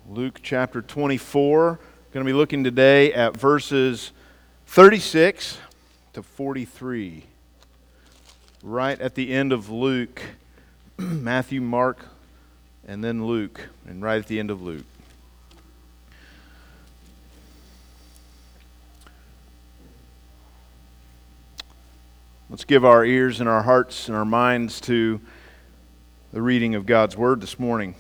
Luke chapter 24. We're going to be looking today at verses 36 to 43. Right at the end of Luke, Matthew, Mark, and then Luke, and right at the end of Luke. Let's give our ears and our hearts and our minds to the reading of God's Word this morning.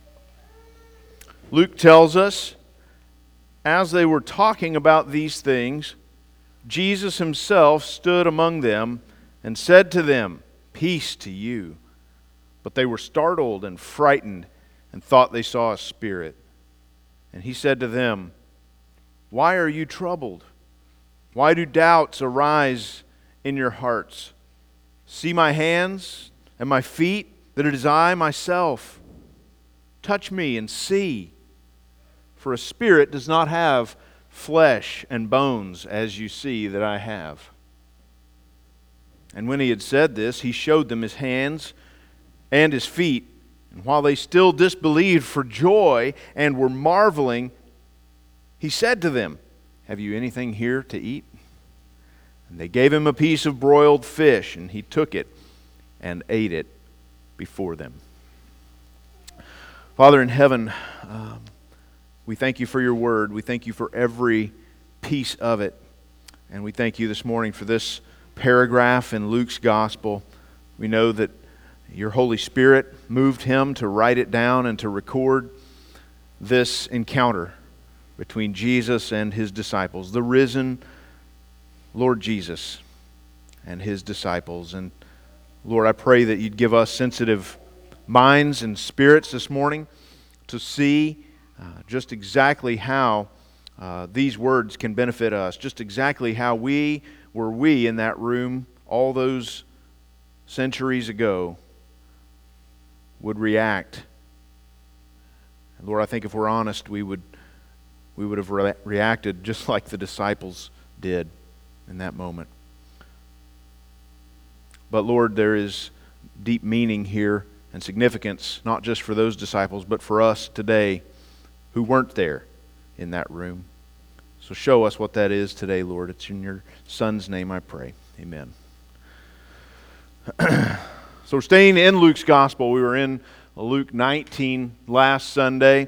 Luke tells us, as they were talking about these things, Jesus himself stood among them and said to them, "Peace to you." But they were startled and frightened and thought they saw a spirit. And he said to them, "Why are you troubled? Why do doubts arise in your hearts? See my hands and my feet, that it is I myself. Touch me and see. For a spirit does not have flesh and bones, as you see that I have." And when he had said this, he showed them his hands and his feet. And while they still disbelieved for joy and were marveling, he said to them, "Have you anything here to eat?" And they gave him a piece of broiled fish, and he took it and ate it before them. Father in heaven, we thank you for your word. We thank you for every piece of it. And we thank you this morning for this paragraph in Luke's gospel. We know that your Holy Spirit moved him to write it down and to record this encounter between Jesus and his disciples, the risen Lord Jesus and his disciples. And Lord, I pray that you'd give us sensitive minds and spirits this morning to see just exactly how these words can benefit us, just exactly how we in that room all those centuries ago would react. And Lord, I think if we're honest, we would have reacted just like the disciples did in that moment. But Lord, there is deep meaning here and significance, not just for those disciples, but for us today who weren't there in that room. So show us what that is today, Lord. It's in your Son's name I pray. Amen. So we're staying in Luke's Gospel. We were in Luke 19 last Sunday.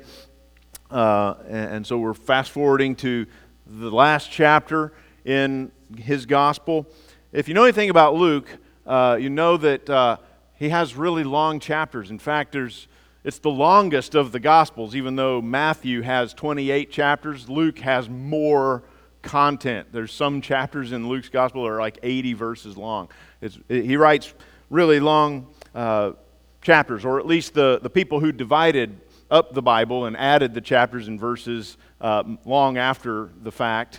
And so we're fast forwarding to the last chapter in his Gospel. If you know anything about Luke, you know that he has really long chapters. In fact, it's the longest of the Gospels. Even though Matthew has 28 chapters, Luke has more content. There's some chapters in Luke's Gospel that are like 80 verses long. He writes really long chapters, or at least the people who divided up the Bible and added the chapters and verses long after the fact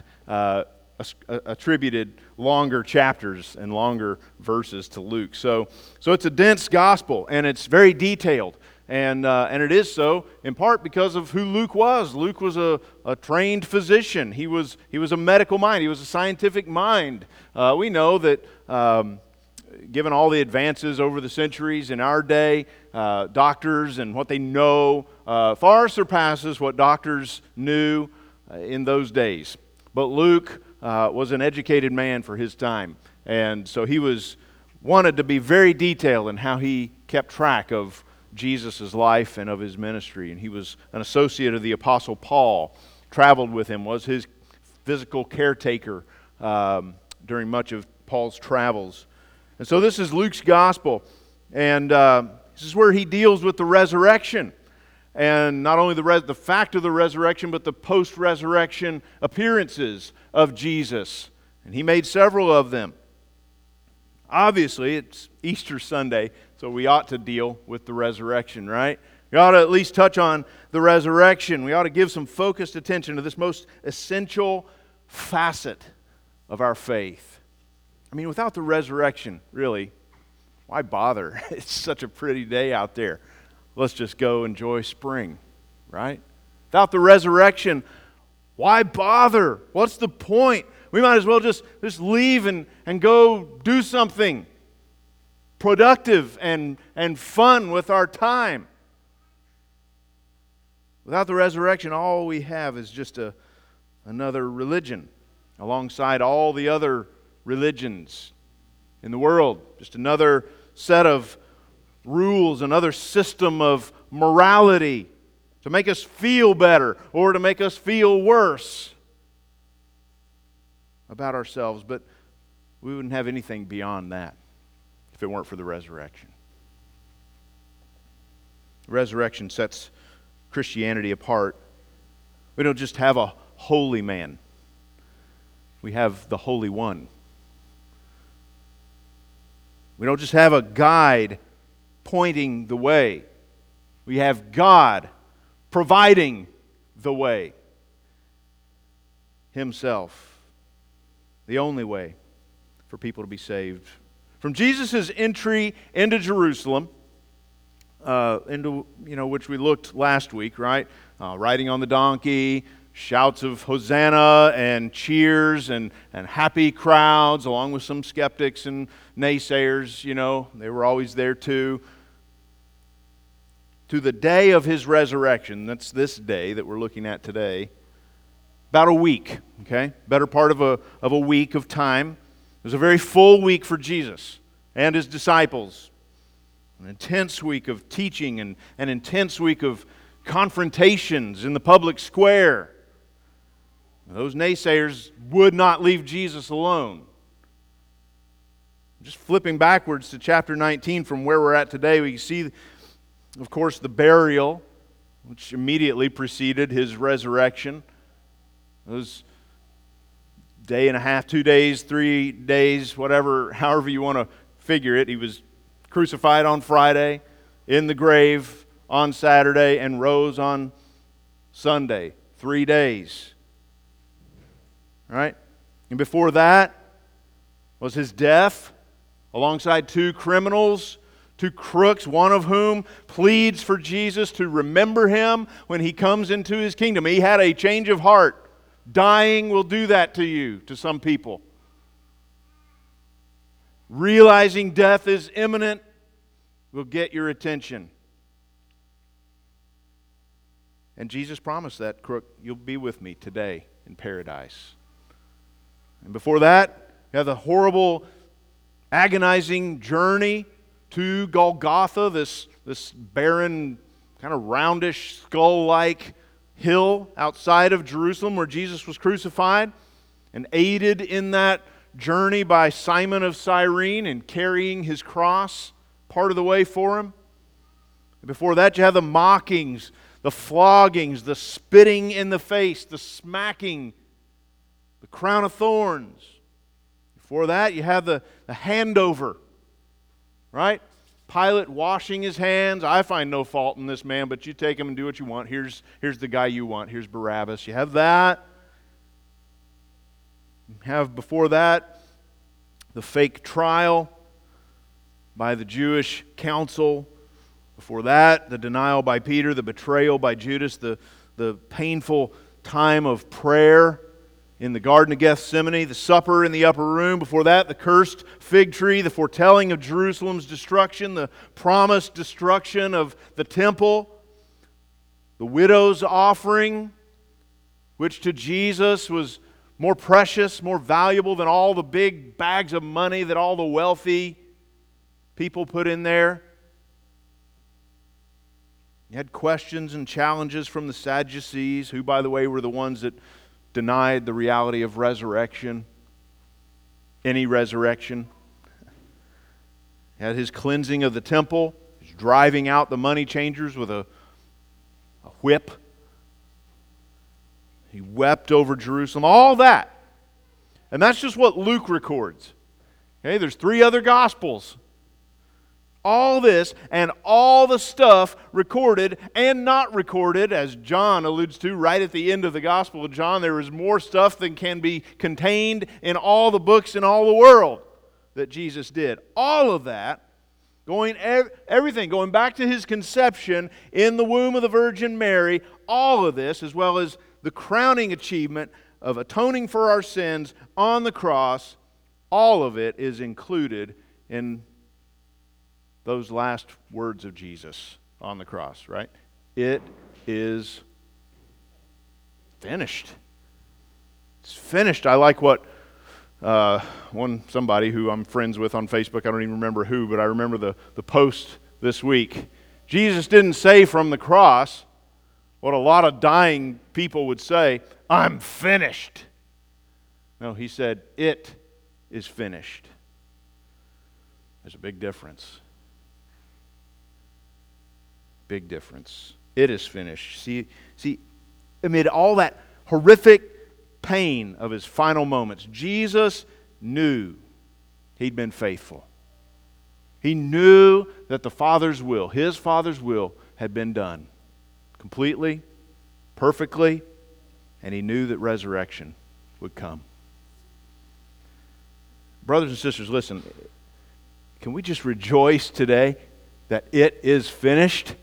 attributed longer chapters and longer verses to Luke. So it's a dense gospel, and it's very detailed. And it is so in part because of who Luke was. Luke was a trained physician. He was a medical mind. He was a scientific mind. We know that given all the advances over the centuries in our day, doctors and what they know far surpasses what doctors knew in those days. But Luke was an educated man for his time. And so he wanted to be very detailed in how he kept track of Jesus' life and of his ministry. And he was an associate of the Apostle Paul, traveled with him, was his physical caretaker during much of Paul's travels. And so this is Luke's gospel. And this is where he deals with the resurrection. And not only the fact of the resurrection, but the post-resurrection appearances of Jesus. And he made several of them. Obviously, it's Easter Sunday, so we ought to deal with the resurrection, right? We ought to at least touch on the resurrection. We ought to give some focused attention to this most essential facet of our faith. I mean, without the resurrection, really, why bother? It's such a pretty day out there. Let's just go enjoy spring, right? Without the resurrection, why bother? What's the point? We might as well just leave and go do something productive and fun with our time. Without the resurrection, all we have is just another religion alongside all the other religions in the world. Just another set of rules, another system of morality to make us feel better or to make us feel worse about ourselves. But we wouldn't have anything beyond that if it weren't for the resurrection. The resurrection sets Christianity apart. We don't just have a holy man. We have the Holy One. We don't just have a guide pointing the way. We have God providing the way Himself. The only way for people to be saved. From Jesus' entry into Jerusalem, which we looked last week, right? Riding on the donkey, shouts of Hosanna and cheers and happy crowds, along with some skeptics and naysayers, they were always there too. To the day of His resurrection, that's this day that we're looking at today, about a week, okay? Better part of a week of time. It was a very full week for Jesus and His disciples. An intense week of teaching and an intense week of confrontations in the public square. Those naysayers would not leave Jesus alone. Just flipping backwards to chapter 19 from where we're at today, we see, of course, the burial, which immediately preceded His resurrection. Those day and a half, 2 days, 3 days, whatever, however you want to figure it. He was crucified on Friday, in the grave on Saturday, and rose on Sunday. 3 days. All right? And before that was His death alongside 2 criminals, 2 crooks, one of whom pleads for Jesus to remember him when He comes into His kingdom. He had a change of heart. Dying will do that to you, to some people. Realizing death is imminent will get your attention. And Jesus promised that crook, you'll be with me today in paradise. And before that, you have the horrible, agonizing journey to Golgotha, this barren, kind of roundish, skull-like hill outside of Jerusalem where Jesus was crucified, and aided in that journey by Simon of Cyrene in carrying his cross part of the way for him. And before that, you have the mockings, the floggings, the spitting in the face, the smacking, the crown of thorns. Before that, you have the handover, right? Pilate washing his hands. I find no fault in this man, but you take him and do what you want. Here's the guy you want. Here's Barabbas. You have that. You have before that the fake trial by the Jewish council. Before that, the denial by Peter, the betrayal by Judas, the painful time of prayer in the Garden of Gethsemane, the supper in the upper room. Before that, the cursed fig tree, the foretelling of Jerusalem's destruction, the promised destruction of the temple, the widow's offering, which to Jesus was more precious, more valuable than all the big bags of money that all the wealthy people put in there. You had questions and challenges from the Sadducees, who, by the way, were the ones that denied the reality of resurrection, any resurrection. He had His cleansing of the temple, His driving out the money changers with a whip. He wept over Jerusalem, all that. And that's just what Luke records. Okay, there's 3 other Gospels. All this and all the stuff recorded and not recorded, as John alludes to right at the end of the Gospel of John. There is more stuff than can be contained in all the books in all the world that Jesus did. All of that, everything, going back to His conception in the womb of the Virgin Mary, all of this, as well as the crowning achievement of atoning for our sins on the cross, all of it is included in those last words of Jesus on the cross, right? It is finished. It's finished. I like what somebody who I'm friends with on Facebook, I don't even remember who, but I remember the post this week. Jesus didn't say from the cross what a lot of dying people would say, I'm finished. No, he said, it is finished. There's a big difference. Big difference. It is finished. See, amid all that horrific pain of his final moments, Jesus knew he'd been faithful. He knew that the Father's will, his Father's will, had been done completely, perfectly, and he knew that resurrection would come. Brothers and sisters, listen, can we just rejoice today that it is finished?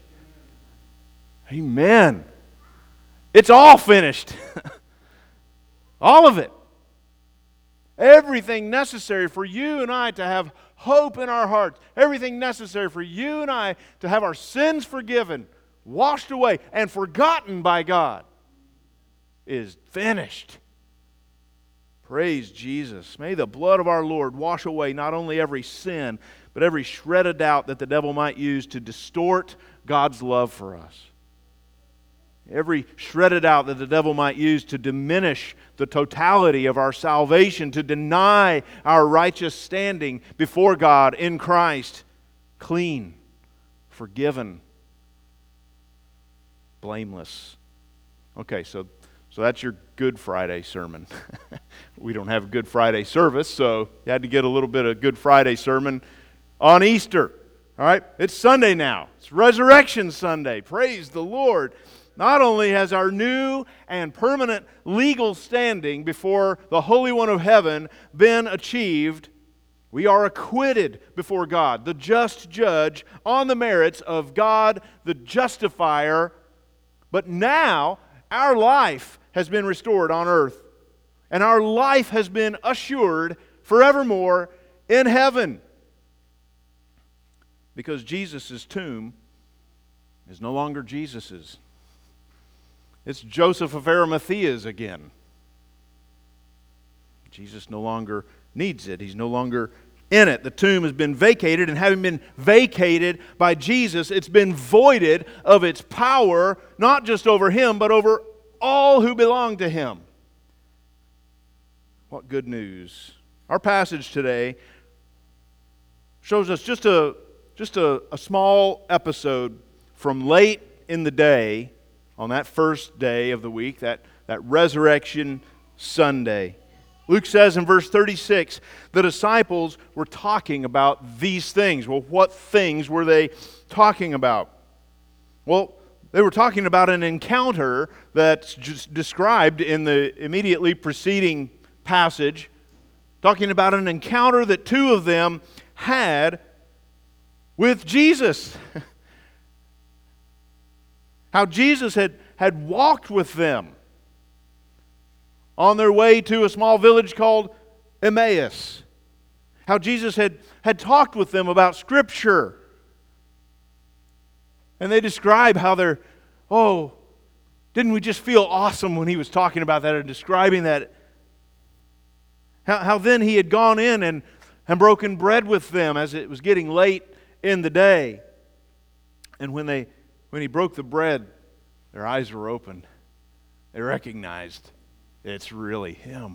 Amen. It's all finished. All of it. Everything necessary for you and I to have hope in our hearts. Everything necessary for you and I to have our sins forgiven, washed away, and forgotten by God is finished. Praise Jesus. May the blood of our Lord wash away not only every sin, but every shred of doubt that the devil might use to distort God's love for us. Every shredded out that the devil might use to diminish the totality of our salvation, to deny our righteous standing before God in Christ, clean, forgiven, blameless. Okay, so that's your Good Friday sermon. We don't have a Good Friday service, so you had to get a little bit of Good Friday sermon on Easter. All right, it's Sunday now. It's Resurrection Sunday. Praise the Lord. Not only has our new and permanent legal standing before the Holy One of Heaven been achieved, we are acquitted before God, the just judge, on the merits of God, the justifier. But now our life has been restored on earth, and our life has been assured forevermore in heaven. Because Jesus' tomb is no longer Jesus's. It's Joseph of Arimathea's again. Jesus no longer needs it. He's no longer in it. The tomb has been vacated, and having been vacated by Jesus, it's been voided of its power, not just over Him, but over all who belong to Him. What good news. Our passage today shows us just a small episode from late in the day, on that first day of the week, that Resurrection Sunday. Luke says in verse 36, the disciples were talking about these things. Well, what things were they talking about? Well, they were talking about an encounter that's just described in the immediately preceding passage, talking about an encounter that two of them had with Jesus. How Jesus had walked with them on their way to a small village called Emmaus. How Jesus had talked with them about Scripture. And they describe how didn't we just feel awesome when He was talking about that and describing that? How then He had gone in and broken bread with them as it was getting late in the day. And when He broke the bread, their eyes were opened. They recognized it's really Him.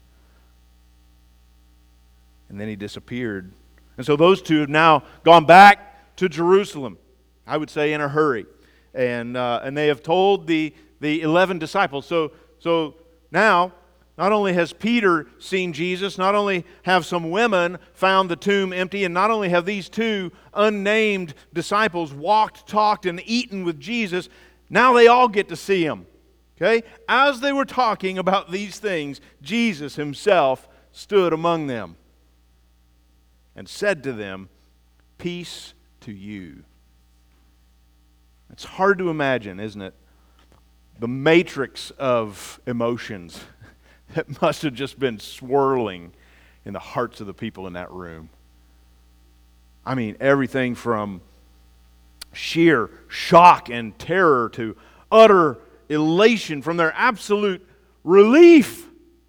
And then He disappeared. And so those two have now gone back to Jerusalem, I would say in a hurry. And they have told the 11 disciples. So now, not only has Peter seen Jesus, not only have some women found the tomb empty, and not only have these two unnamed disciples walked, talked, and eaten with Jesus, now they all get to see Him. Okay? As they were talking about these things, Jesus Himself stood among them and said to them, "Peace to you." It's hard to imagine, isn't it? The matrix of emotions that must have just been swirling in the hearts of the people in that room. I mean, everything from sheer shock and terror to utter elation, from their absolute relief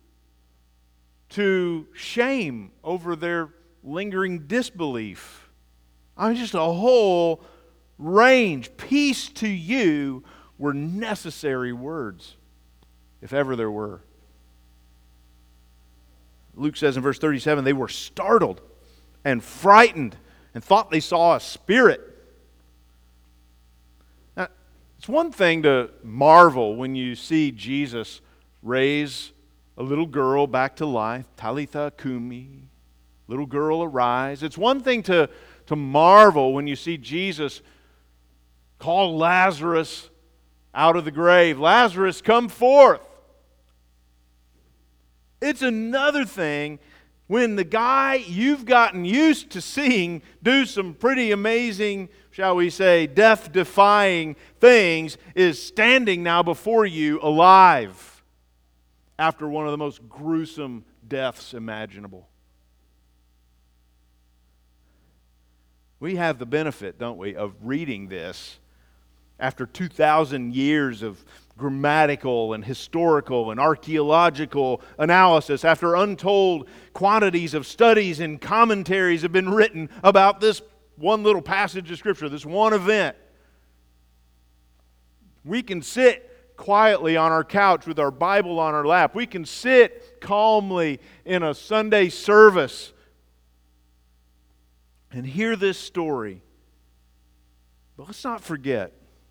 to shame over their lingering disbelief. I mean, just a whole range. Peace to you were necessary words, if ever there were. Luke says in verse 37, they were startled and frightened and thought they saw a spirit. Now, it's one thing to marvel when you see Jesus raise a little girl back to life, Talitha Kumi, little girl arise. It's one thing to marvel when you see Jesus call Lazarus out of the grave. Lazarus, come forth. It's another thing when the guy you've gotten used to seeing do some pretty amazing, shall we say, death-defying things is standing now before you alive after one of the most gruesome deaths imaginable. We have the benefit, don't we, of reading this after 2,000 years of grammatical and historical and archaeological analysis, after untold quantities of studies and commentaries have been written about this one little passage of Scripture, this one event. We can sit quietly on our couch with our Bible on our lap. We can sit calmly in a Sunday service and hear this story. But let's not forget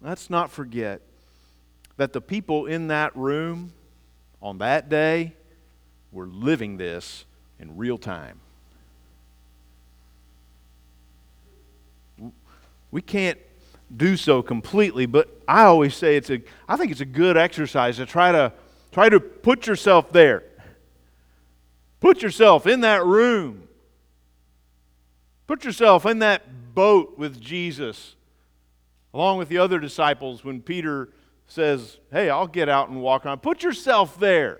that the people in that room on that day were living this in real time. We can't do so completely, but I always say I think it's a good exercise to try to put yourself there. Put yourself in that room. Put yourself in that boat with Jesus, along with the other disciples when Peter says, hey, I'll get out and walk on. Put yourself there.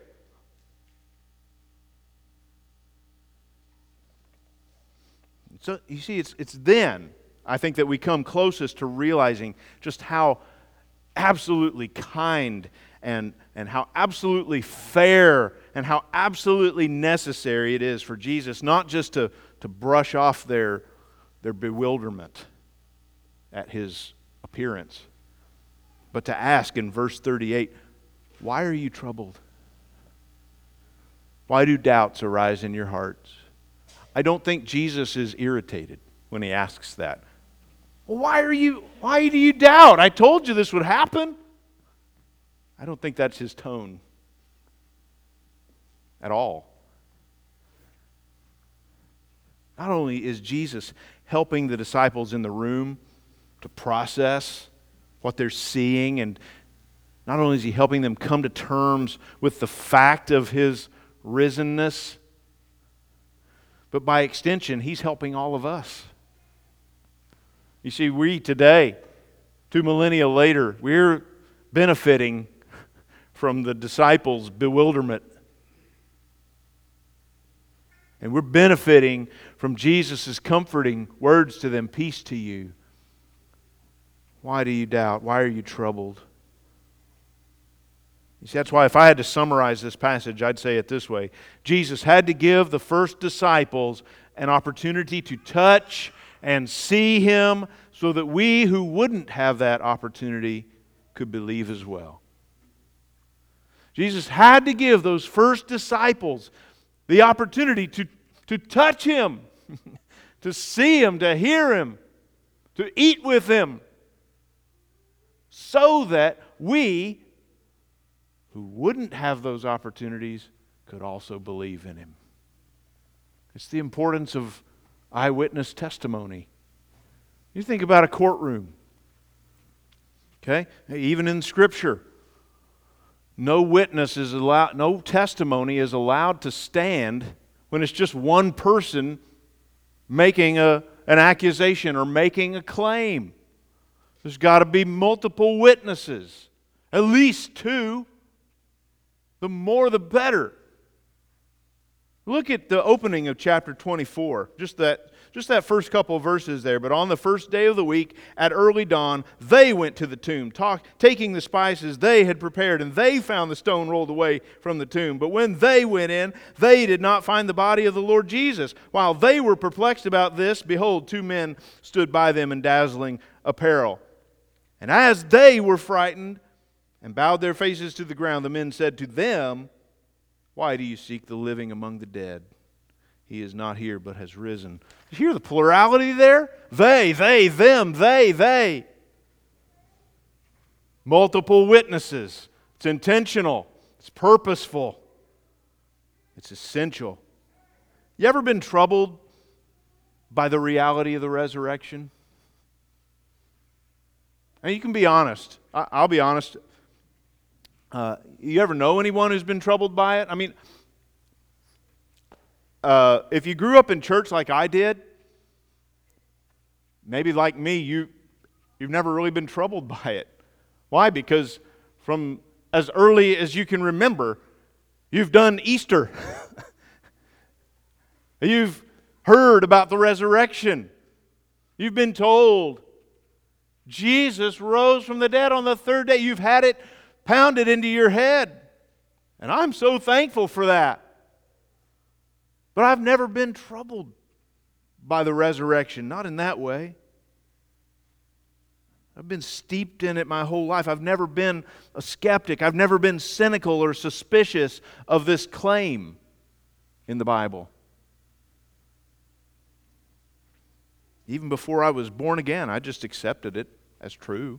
So you see, it's then, I think, that we come closest to realizing just how absolutely kind and how absolutely fair and how absolutely necessary it is for Jesus not just to brush off their bewilderment at His appearance, but to ask in verse 38, why are you troubled? Why do doubts arise in your hearts? I don't think Jesus is irritated when He asks that. Well, why do you doubt? I told you this would happen. I don't think that's His tone at all. Not only is Jesus helping the disciples in the room to process what they're seeing, and not only is He helping them come to terms with the fact of His risenness, but by extension, He's helping all of us. You see, we today, 2 millennia later, we're benefiting from the disciples' bewilderment. And we're benefiting from Jesus' comforting words to them, peace to you. Why do you doubt? Why are you troubled? You see, that's why if I had to summarize this passage, I'd say it this way. Jesus had to give the first disciples an opportunity to touch and see Him so that we who wouldn't have that opportunity could believe as well. Jesus had to give those first disciples the opportunity to touch Him, to see Him, to hear Him, to eat with Him, so that we who wouldn't have those opportunities could also believe in Him. It's the importance of eyewitness testimony. You think about a courtroom. Okay? Even in Scripture, no testimony is allowed to stand when it's just one person making an accusation or making a claim. There's got to be multiple witnesses, at least 2. The more the better. Look at the opening of chapter 24, just just that first couple of verses there. But on the first day of the week, at early dawn, they went to the tomb, taking the spices they had prepared, and they found the stone rolled away from the tomb. But when they went in, they did not find the body of the Lord Jesus. While they were perplexed about this, behold, two men stood by them in dazzling apparel. And as they were frightened and bowed their faces to the ground, the men said to them, "Why do you seek the living among the dead? He is not here, but has risen." You hear the plurality there? They, them, they. Multiple witnesses. It's intentional. It's purposeful. It's essential. You ever been troubled by the reality of the resurrection? And you can be honest. I'll be honest. You ever know anyone who's been troubled by it? I mean, if you grew up in church like I did, maybe like me, you've never really been troubled by it. Why? Because from as early as you can remember, you've done Easter. You've heard about the resurrection. You've been told Jesus rose from the dead on the third day. You've had it pounded into your head. And I'm so thankful for that. But I've never been troubled by the resurrection. Not in that way. I've been steeped in it my whole life. I've never been a skeptic. I've never been cynical or suspicious of this claim in the Bible. Even before I was born again, I just accepted it as true.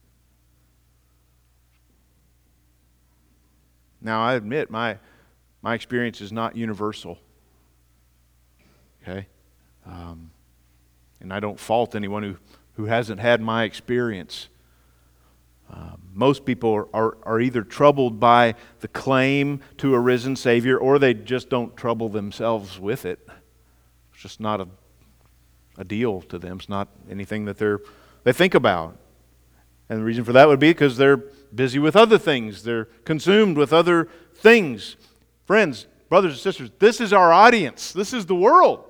Now, I admit my experience is not universal. Okay? And I don't fault anyone who hasn't had my experience. Most people are either troubled by the claim to a risen Savior, or they just don't trouble themselves with it. It's just not a deal to them. It's not anything that they think about. And the reason for that would be because they're busy with other things. They're consumed with other things. Friends, brothers and sisters, this is our audience. This is the world.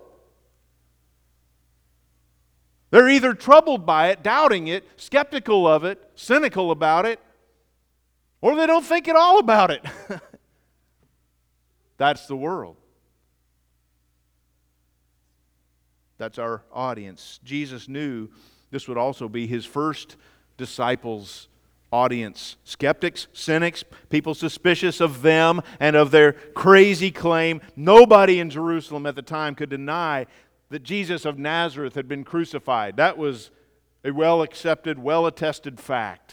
They're either troubled by it, doubting it, skeptical of it, cynical about it, or they don't think at all about it. That's the world. That's our audience. Jesus knew this would also be His first disciples' audience. Skeptics, cynics, people suspicious of them and of their crazy claim. Nobody in Jerusalem at the time could deny that Jesus of Nazareth had been crucified. That was a well-accepted, well-attested fact.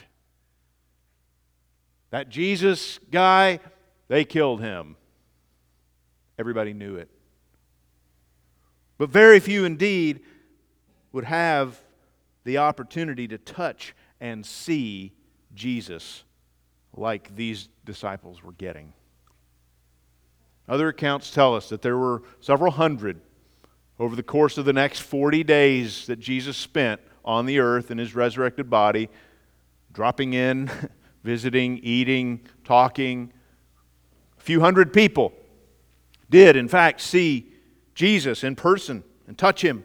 That Jesus guy, they killed him. Everybody knew it. But very few indeed would have the opportunity to touch and see Jesus like these disciples were getting. Other accounts tell us that there were several hundred over the course of the next 40 days that Jesus spent on the earth in His resurrected body, dropping in, visiting, eating, talking. A few hundred people did, in fact, see Jesus in person and touch Him.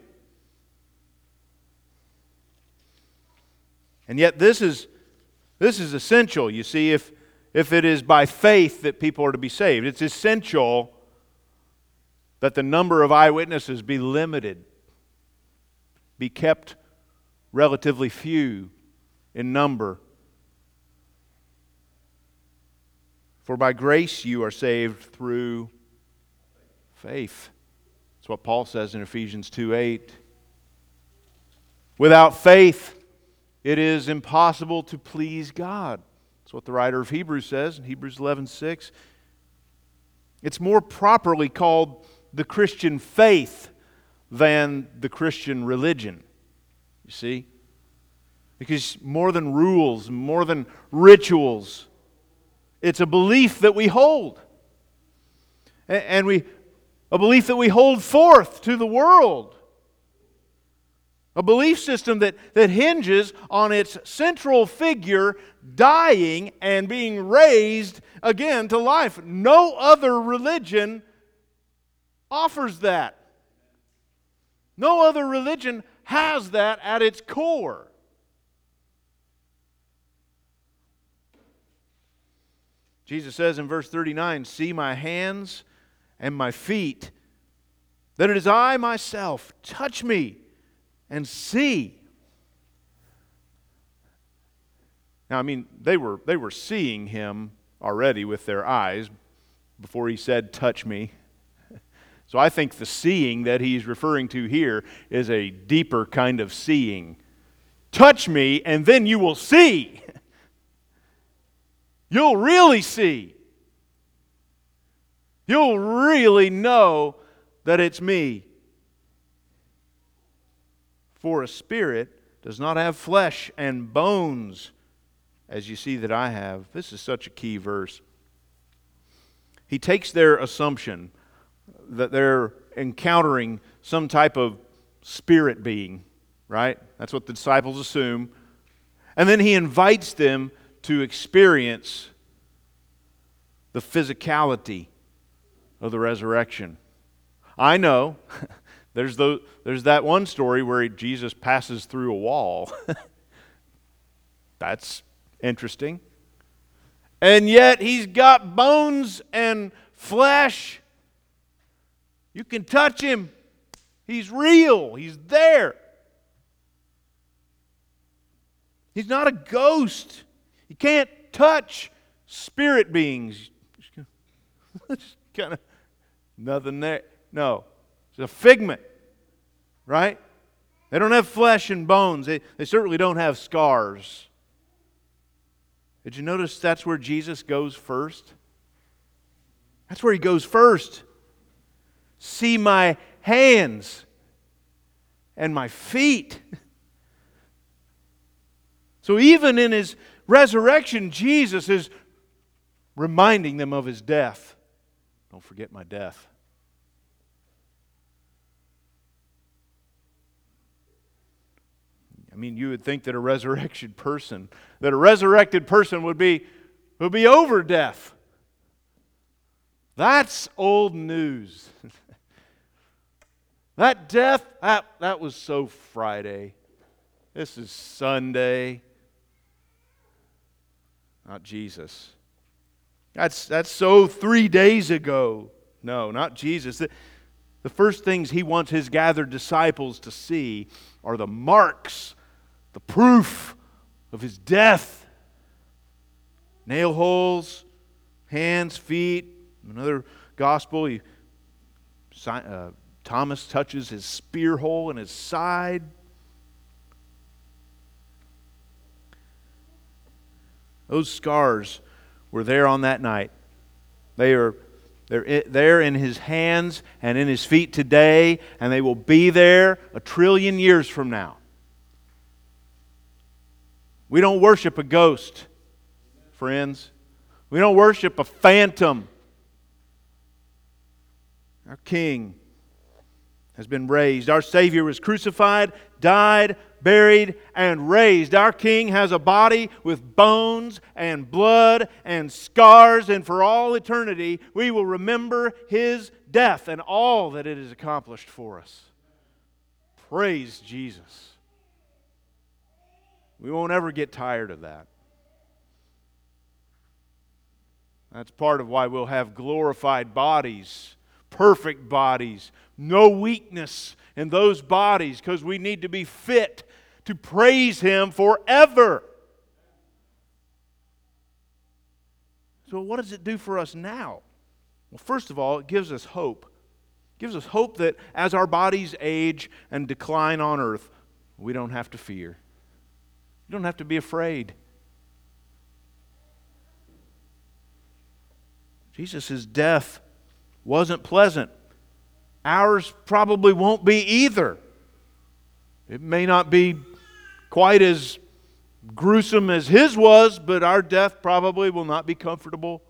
And yet this is essential. You see, if it is by faith that people are to be saved, it's essential that the number of eyewitnesses be limited, be kept relatively few in number. For by grace you are saved through faith. That's what Paul says in Ephesians 2:8. Without faith, it is impossible to please God. That's what the writer of Hebrews says in Hebrews 11:6. It's more properly called the Christian faith than the Christian religion. You see? Because more than rules, more than rituals, it's a belief that we hold. And a belief that we hold forth to the world. A belief system that hinges on its central figure dying and being raised again to life. No other religion offers that. No other religion has that at its core. Jesus says in verse 39, "See my hands and my feet, that it is I myself. Touch me and see." Now, I mean, they were seeing him already with their eyes before he said, "Touch me." So I think the seeing that he's referring to here is a deeper kind of seeing. Touch me, and then you will see. You'll really see. You'll really know that it's me. For a spirit does not have flesh and bones, as you see that I have. This is such a key verse. He takes their assumption that they're encountering some type of spirit being, right? That's what the disciples assume. And then he invites them to experience the physicality of the resurrection. I know there's that one story where Jesus passes through a wall. That's interesting. And yet he's got bones and flesh. You can touch him. He's real. He's there. He's not a ghost. You can't touch spirit beings. Just kind of nothing there. No. It's a figment. Right? They don't have flesh and bones. They certainly don't have scars. Did you notice that's where Jesus goes first? That's where he goes first. See my hands and my feet. So even in his resurrection, Jesus is reminding them of his death. Don't forget my death. I mean, you would think that a resurrected person would be over death. That's old news. That death, that was so Friday. This is Sunday. Not Jesus. That's so 3 days ago. No, not Jesus. The first things he wants his gathered disciples to see are the marks, the proof of his death. Nail holes, hands, feet. Another gospel, Thomas touches his spear hole in his side. Those scars were there on that night. They're there in his hands and in his feet today, and they will be there 1 trillion years from now. We don't worship a ghost, friends. We don't worship a phantom. Our King has been raised. Our Savior was crucified, died, buried, and raised. Our King has a body with bones and blood and scars, and for all eternity we will remember His death and all that it has accomplished for us. Praise Jesus. We won't ever get tired of that. That's part of why we'll have glorified bodies, perfect bodies, no weakness in those bodies, because we need to be fit to praise Him forever. So what does it do for us now? Well, first of all, it gives us hope. It gives us hope that as our bodies age and decline on earth, we don't have to fear. You don't have to be afraid. Jesus' death wasn't pleasant. Ours probably won't be either. It may not be quite as gruesome as His was, but our death probably will not be comfortable.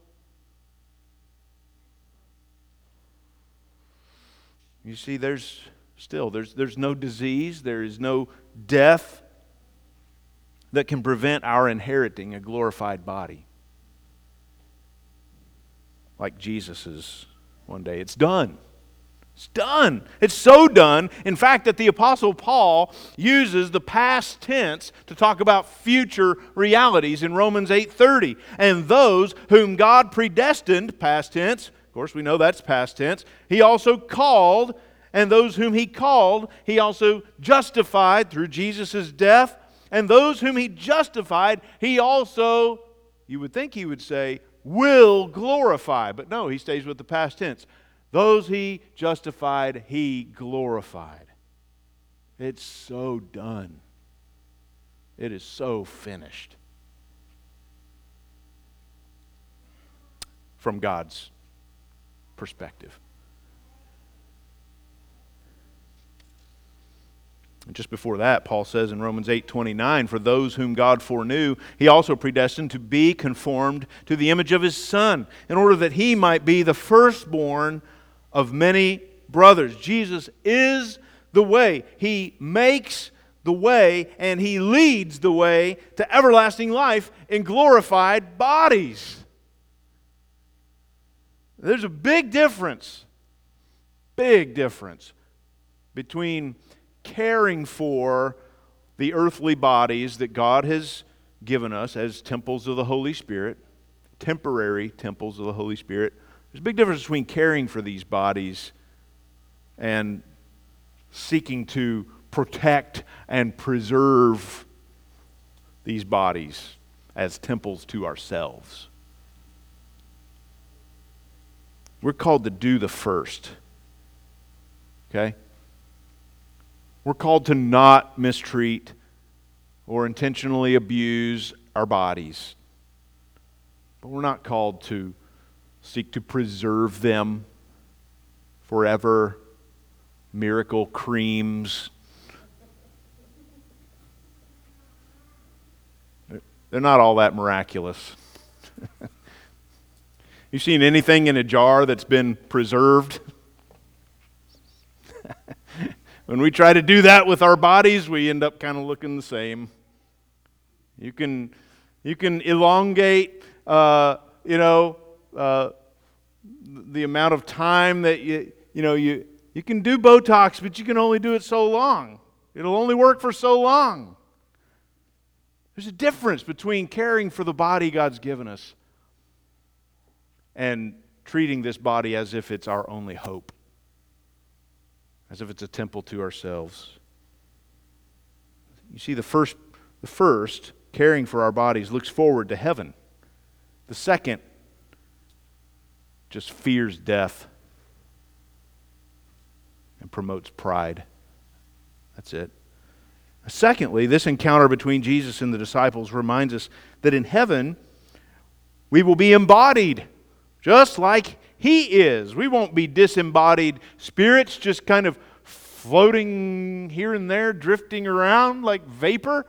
You see, there's no disease, there is no death that can prevent our inheriting a glorified body like Jesus's one day. It's done. It's done. It's so done, in fact, that the Apostle Paul uses the past tense to talk about future realities in Romans 8:30. And those whom God predestined, past tense, of course we know that's past tense, He also called, and those whom He called, He also justified through Jesus' death. And those whom He justified, He also, you would think He would say, will glorify. But no, He stays with the past tense. Those He justified, He glorified. It's so done. It is so finished. From God's perspective. And just before that, Paul says in Romans 8:29, for those whom God foreknew, He also predestined to be conformed to the image of His Son, in order that He might be the firstborn of many brothers. Jesus is the way. He makes the way, and He leads the way to everlasting life in glorified bodies. There's a big difference between caring for the earthly bodies that God has given us as temples of the Holy Spirit, temporary temples of the Holy Spirit. There's a big difference between caring for these bodies and seeking to protect and preserve these bodies as temples to ourselves. We're called to do the first. Okay? We're called to not mistreat or intentionally abuse our bodies. But we're not called to seek to preserve them forever. Miracle creams. They're not all that miraculous. You seen anything in a jar that's been preserved? When we try to do that with our bodies, we end up kind of looking the same. You can elongate, the amount of time that you can do Botox, but you can only do it so long. It'll only work for so long. There's a difference between caring for the body God's given us and treating this body as if it's our only hope, as if it's a temple to ourselves. You see, the first, caring for our bodies, looks forward to heaven. The second just fears death and promotes pride. That's it. Secondly, this encounter between Jesus and the disciples reminds us that in heaven we will be embodied just like He is. We won't be disembodied spirits just kind of floating here and there, drifting around like vapor.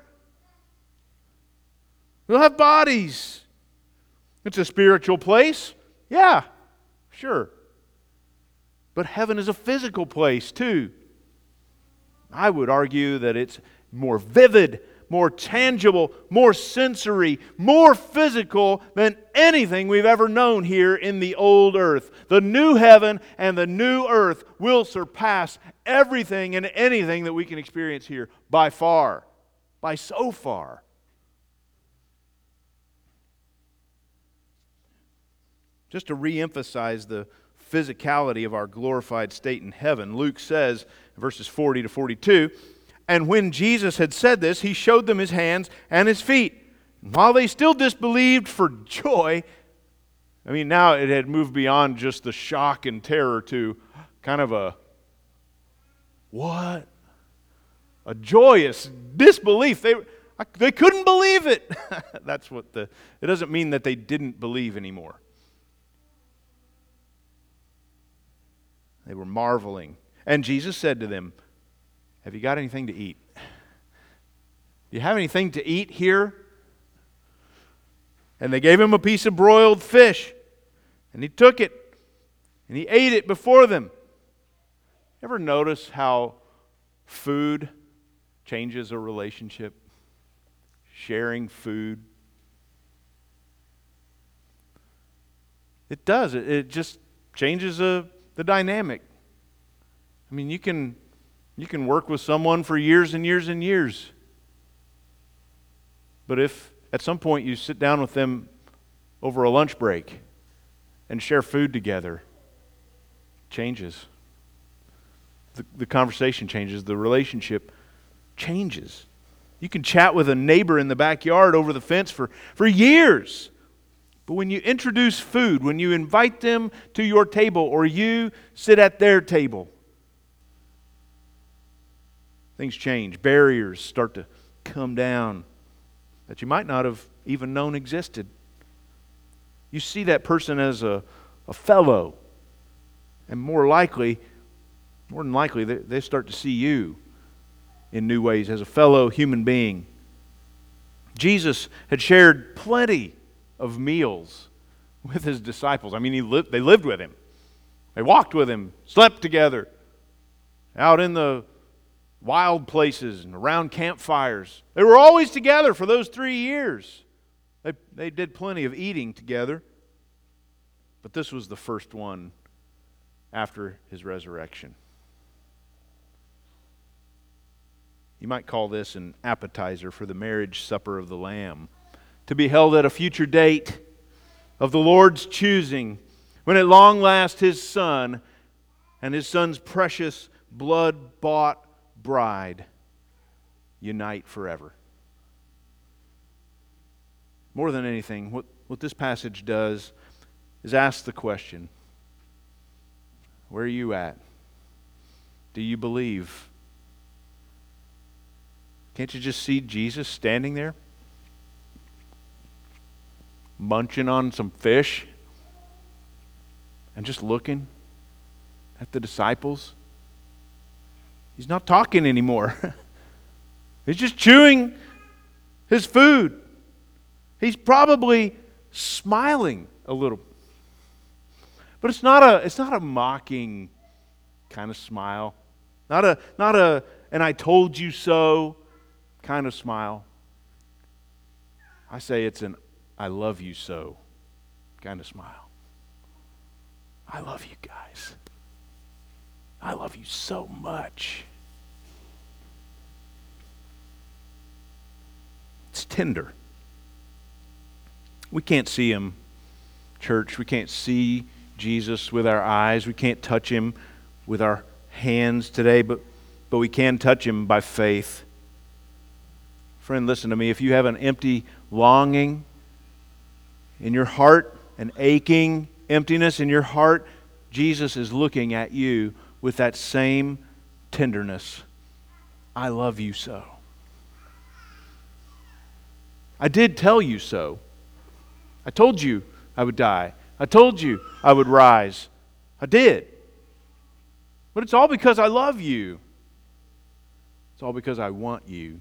We'll have bodies. It's a spiritual place. Yeah, sure. But heaven is a physical place too. I would argue that it's more vivid, more tangible, more sensory, more physical than anything we've ever known here in the old earth. The new heaven and the new earth will surpass everything and anything that we can experience here by far, by so far. Just to re-emphasize the physicality of our glorified state in heaven, Luke says, verses 40 to 42, and when Jesus had said this, He showed them His hands and His feet. And while they still disbelieved for joy, now it had moved beyond just the shock and terror to kind of a, what? A joyous disbelief. They couldn't believe it. It doesn't mean that they didn't believe anymore. They were marveling. And Jesus said to them, have you got anything to eat? Do you have anything to eat here? And they gave Him a piece of broiled fish. And He took it. And He ate it before them. Ever notice how food changes a relationship? Sharing food. It does. It just changes the dynamic. I mean, you can work with someone for years and years and years. But if at some point you sit down with them over a lunch break and share food together, it changes. The conversation changes. The relationship changes. You can chat with a neighbor in the backyard over the fence for years. But when you introduce food, when you invite them to your table or you sit at their table, things change. Barriers start to come down that you might not have even known existed. You see that person as a fellow, and more than likely, they start to see you in new ways as a fellow human being. Jesus had shared plenty of meals with His disciples. I mean, they lived with Him. They walked with Him, slept together, out in the wild places and around campfires. They were always together for those 3 years. They did plenty of eating together. But this was the first one after His resurrection. You might call this an appetizer for the marriage supper of the Lamb, to be held at a future date of the Lord's choosing, when at long last His Son and His Son's precious blood-bought bride unite forever. More than anything, what this passage does is ask the question, where are you at? Do you believe? Can't you just see Jesus standing there, munching on some fish and just looking at the disciples? He's not talking anymore. He's just chewing His food. He's probably smiling a little. But it's not a mocking kind of smile. Not a and I told you so kind of smile. I say it's an I love you so kind of smile. I love you guys. I love you so much. It's tender. We can't see Him, church. We can't see Jesus with our eyes. We can't touch Him with our hands today, but we can touch Him by faith. Friend, listen to me. If you have an empty longing in your heart, an aching emptiness in your heart, Jesus is looking at you with that same tenderness. I love you so. I did tell you so. I told you I would die. I told you I would rise. I did. But it's all because I love you. It's all because I want you.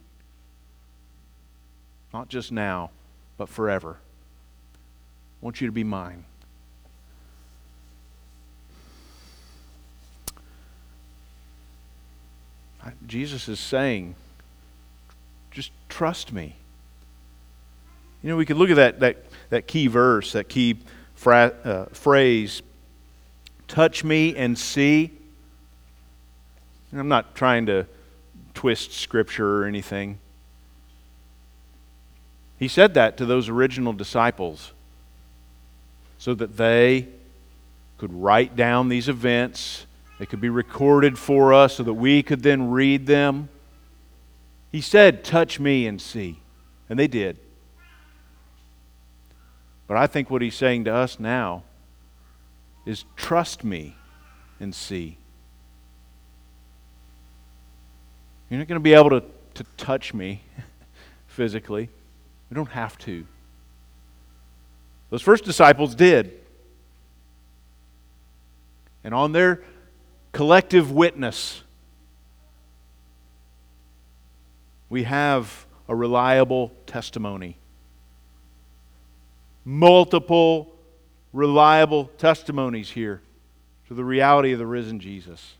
Not just now, but forever. I want you to be mine. Jesus is saying, just trust me. You know, we could look at that key verse, that key phrase, touch me and see. And I'm not trying to twist Scripture or anything. He said that to those original disciples so that they could write down these events. They could be recorded for us so that we could then read them. He said, touch me and see. And they did. But I think what He's saying to us now is trust me and see. You're not going to be able to touch me physically. We don't have to. Those first disciples did. And on their collective witness, we have a reliable testimony. Multiple reliable testimonies here to the reality of the risen Jesus.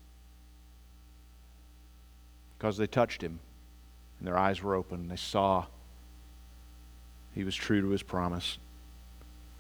Because they touched Him and their eyes were open. They saw He was true to His promise.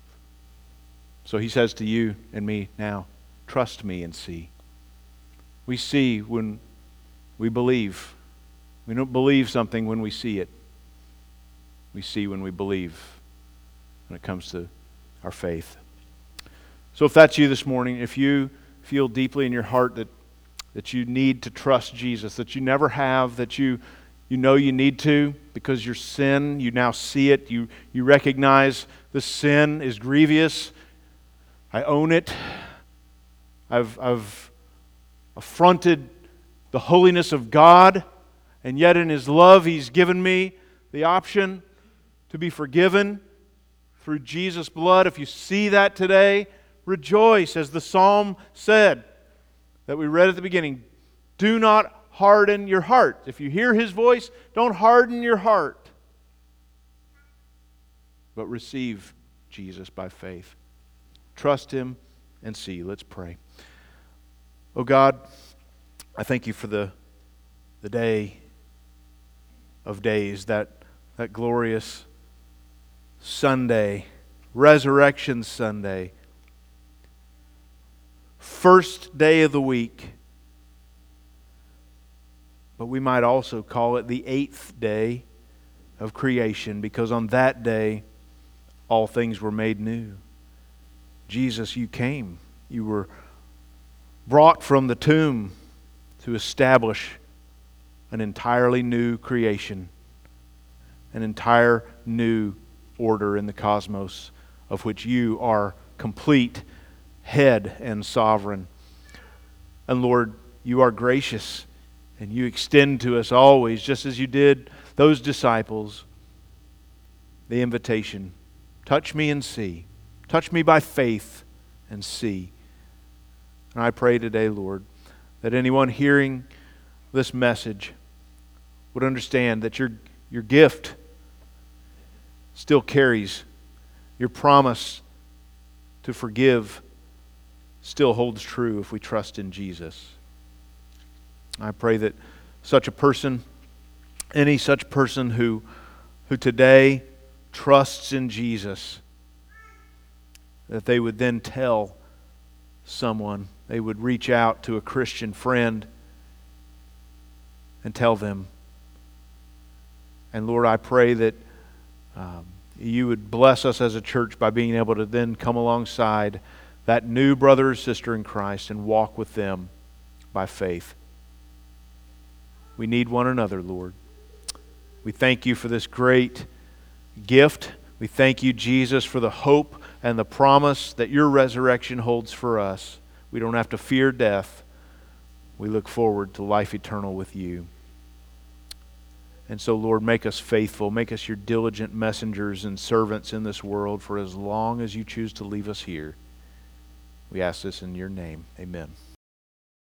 So He says to you and me now, trust me and see. We see when we believe. We don't believe something when we see it. We see when we believe when it comes to our faith. So if that's you this morning, if you feel deeply in your heart that you need to trust Jesus, that you never have, that you know you need to because your sin, you now see it, you recognize the sin is grievous. I own it. I've affronted the holiness of God, and yet in His love He's given me the option to be forgiven through Jesus' blood. If you see that today, rejoice, as the psalm said that we read at the beginning. Do not harden your heart. If you hear His voice, don't harden your heart, but receive Jesus by faith. Trust Him and see. Let's pray. Oh God, I thank You for the day of days, that glorious Sunday, Resurrection Sunday, first day of the week. But we might also call it the 8th day of creation, because on that day all things were made new. Jesus, You came. You were brought from the tomb to establish an entirely new creation, an entire new order in the cosmos, of which You are complete head and sovereign. And Lord, You are gracious, and You extend to us always, just as You did those disciples, the invitation. Touch me and see. Touch me by faith and see. And I pray today, Lord, that anyone hearing this message would understand that your gift still carries, your promise to forgive still holds true if we trust in Jesus. I pray that such a person, any such person who today trusts in Jesus, that they would then tell someone, they would reach out to a Christian friend and tell them. And Lord, I pray that You would bless us as a church by being able to then come alongside that new brother or sister in Christ and walk with them by faith. We need one another, Lord. We thank You for this great gift. We thank You, Jesus, for the hope and the promise that Your resurrection holds for us. We don't have to fear death. We look forward to life eternal with You. And so, Lord, make us faithful. Make us Your diligent messengers and servants in this world for as long as You choose to leave us here. We ask this in Your name. Amen.